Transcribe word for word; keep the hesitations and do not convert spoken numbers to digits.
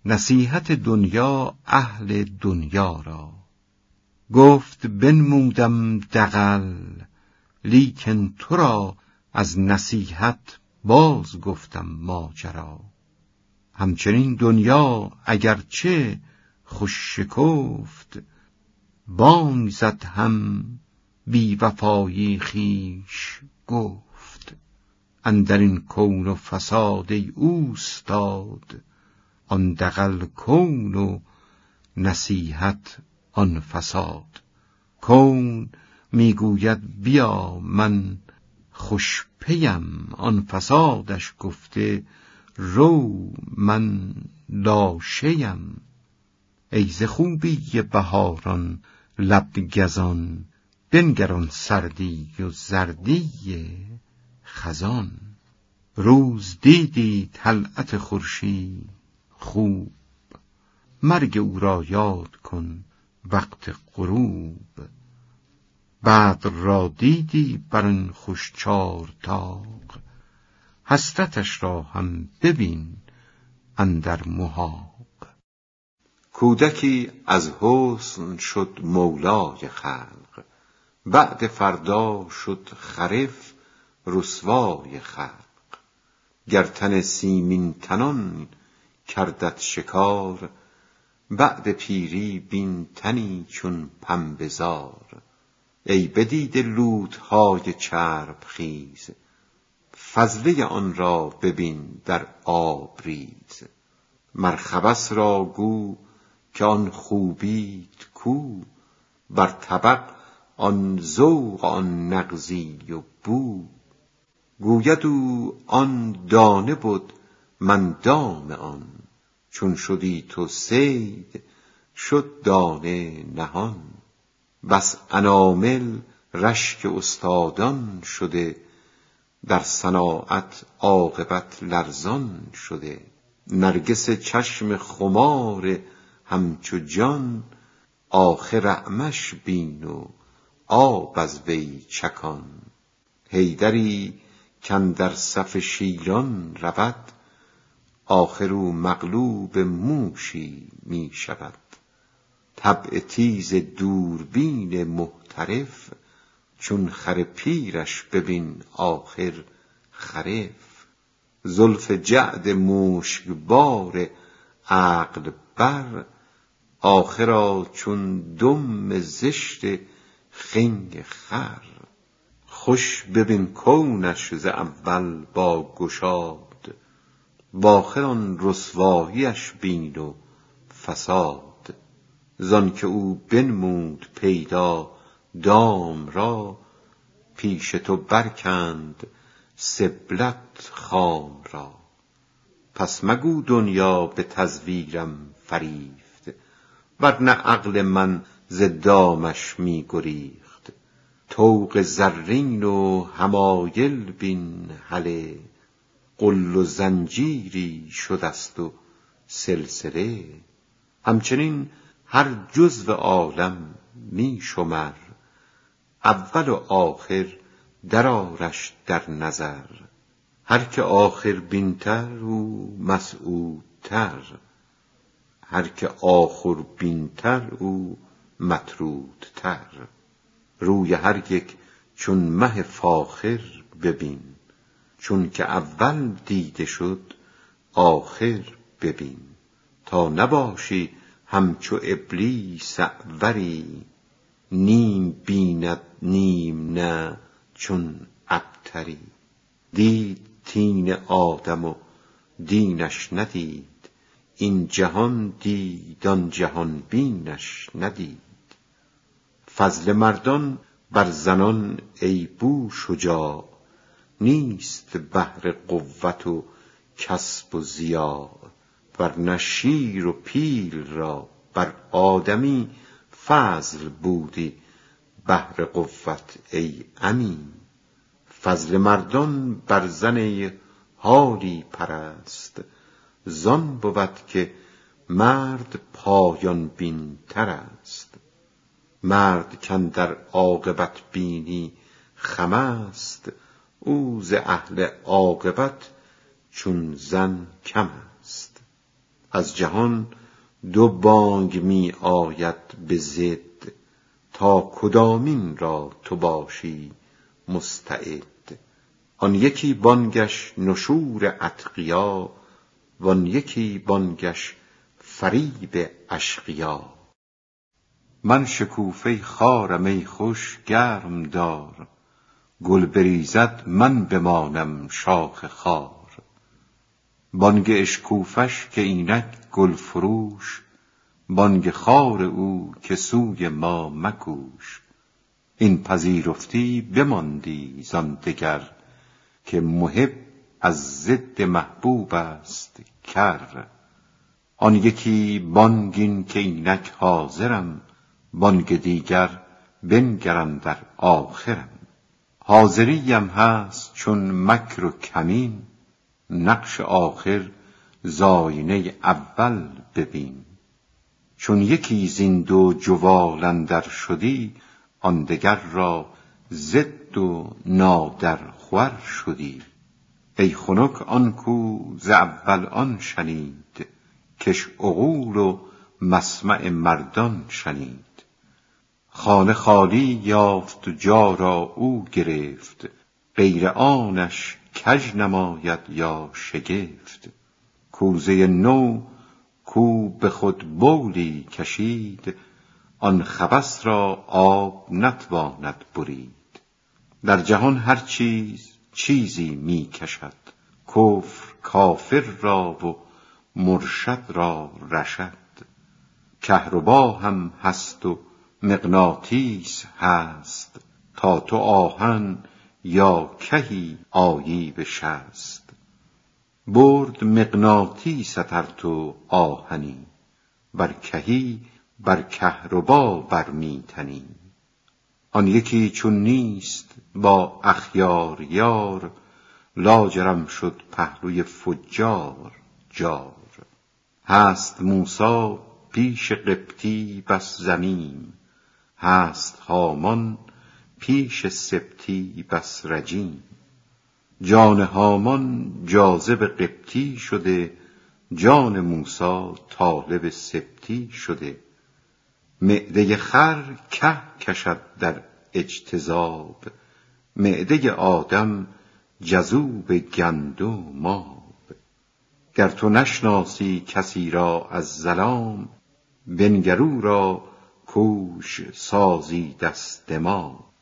نصیحت دنیا اهل دنیا را. گفت بنمودم دغل، لیکن تو را از نصیحت باز گفتم ماجرا. همچنین دنیا اگرچه خوش شکفت، بانگ زد هم بی وفایی خویش گفت. اندر این کون و فساد ای اوستاد، آن دغل کون و نصیحت آن فساد. کون میگوید بیا من خوش پیم، آن فسادش گفته رو من لاشیم. ای ز خوبی بهاران لب گزان، بنگر آن سردی و زردی خزان. روز دیدی طلعت خورشید خوب، مرگ او را یاد کن وقت غروب. بدر را دیدی بر آن خوش چار طاق، حسرتش را هم ببین اندر محاق. کودکی از حسن شد مولای خلق، بعد فردا شد خرف رسوای خلق. گر تن سیمین تنان کردت شکار، بعد پیری بین تنی چون پنبه زار. ای بدیده لوتهای چرب خیز، فضله آن را ببین در آب ریز. مر خبث را گو که آن خوبیت کو، بر طبق آن ذوق آن نغزی و بو. گوید او آن دانه بد من دام آن، چون شدی تو صید شد دانه نهان. بس انامل رشک استادان شده، در صناعت عاقبت لرزان شده. نرگس چشم خمار همچو جان، آخر اعمش بین و آب از وی چکان. حیدری کاندر صف شیران رود، آخر او مغلوب موشی می شود. طبع تیز دوربین محترف، چون خر پیرش ببین آخر خرف. زلف جعد مشکبار عقل بر، آخرا چون دم زشت خنگ خر. خوش ببین کونش ز اول با گشاد، وآخر آن رسواییش بین و فساد. زان که او بنمود پیدا دام را، پیش تو برکند سبلت خام را. پس مگو دنیا به تزویرم فریفت، ورنه عقل من ز دامش می گریخت. طوق زرین و حمایل بین هله، غل و زنجیری شدست و سلسله. همچنین هر جزو عالم می شمر، اول و آخر در آرش در نظر. هر که آخر بینتر او مسعودتر، هر که آخر بینتر او مطرودتر. روی هر یک چون مه فاخر ببین، چون که اول دیده شد آخر ببین. تا نباشی همچو ابلیس اعوری، نیم بیند نیم نه چون ابتری. دید طین آدم و دینش ندید، این جهان دید آن جهان بینش ندید. فضل مردان بر زنان ای بو شجاع، نیست بهر قوت و کسب و ضیاع. ورنه شیر و پیل را بر آدمی، فضل بودی بهر قوت ای عمی. فضل مردان بر زن حالی پرست، زان بود که مرد پایان بین تر است. مرد کاندر عاقبت بینی خم است، او ز اهل عاقبت چون زن کم است. از جهان دو بانگ می آید به ضد، تا کدامین را تو باشی مستعد. آن یکی بانگش نشور اتقیا، وان یکی بانگش فریب اشقیا. من شکوفه خارم ای خوش گرم دار، گل بریزد من بمانم شاخ خار. بانگ اشکوفش که اینک گل فروش، بانگ خار او که سوی ما مکوش. این پذیرفتی بماندی زان دگر، که محب از ضد محبوب است کر. آن یکی بانگ این که اینک حاضرم، بانگ دیگر بنگر اندر آخرم. حاضریم هست چون مکر و کمین، نقش آخر زآینه اول ببین. چون یکی زین دو جوال اندر شدی، آن دگر را ضد و نادرخور شدی. ای خنک آن کو ز اول آن شنید، کش عقول و مسمع مردان شنید. خانه خالی یافت و جا را او گرفت، غیر آنش کژ نماید یا شگفت. کوزه نو کو به خود بولی کشید، آن خبث را آب نتواند برید. در جهان هر چیز چیزی می کشد، کفر کافر را و مرشد را رشد. کهربا هم هست و مغناطیس هست، تا تو آهن یا کهی آیی به شست. برد مغناطیست ار تو آهنی، بر کهی بر کهربا بر می تنی. آن یکی چون نیست با اخیار یار، لاجرم شد پهلوی فجار جار. هست موسی پیش قبطی بس ذمیم، هست هامان پیش سبطی بس رجیم. جان هامان جاذب قبطی شده، جان موسی طالب سبطی شده. معده خر که کشد در اجتذاب، معده آدم جذوب گندم آب. گر تو نشناسی کسی را از ظلام، بنگر او را کوش سازیدست دماغ.